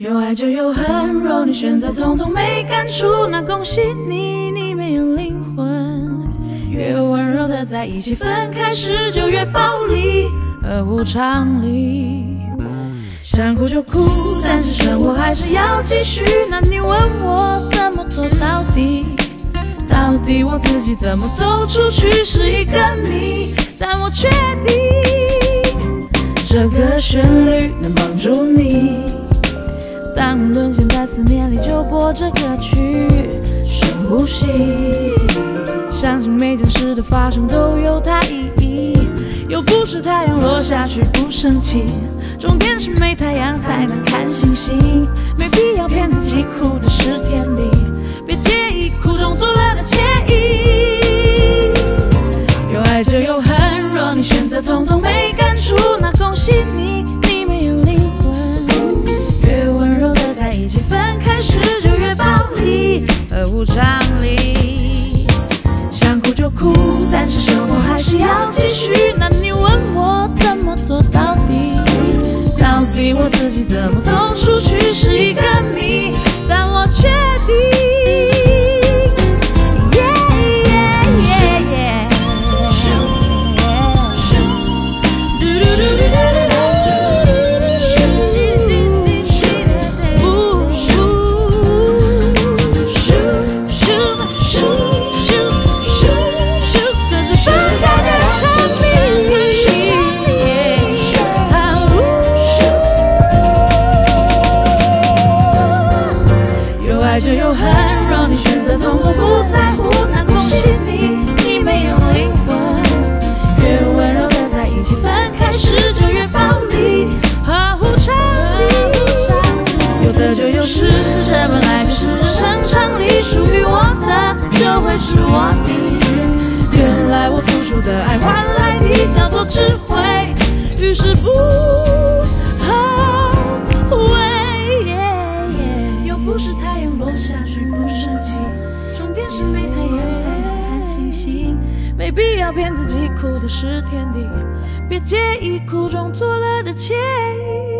有爱就有恨，若你选择统统没感触，那恭喜你，你没有灵魂。越温柔的在一起，分开时就越暴力，合乎常理。想哭就哭，但是生活还是要继续。那你问我怎么做到底？到底我自己怎么走出去是一个谜，但我确定这个旋律能帮助你。当沦陷在思念里，就播这歌曲，深呼吸。相信每件事的发生都有它意义，又不是太阳落下去不生气，重点是没太阳才能看星星。没必要骗自己哭的是天地，别介意苦中作乐的惬意。有爱就有恨，若你选择统统没感触，那恭喜你，你没有灵魂。越温柔的在一起，分开时就越暴力，合乎常理。想哭就哭，但是生活还是要继续。那你问我怎么做到底？到底我自己怎么走出去是一个谜，但我确定。就有恨，若你选择统统不在乎，那恭喜你，你没有灵魂。越温柔的在一起，分开时就越暴力，合乎常理。有得就有失，这本来就是人生常理，属于我的就会是我的。原来我付出的爱换来的叫做智慧，于是不后悔。又不是太阳落下去不生气，重点是没太阳才能看星星。没必要骗自己哭的是天地，别介意苦中作乐的惬意。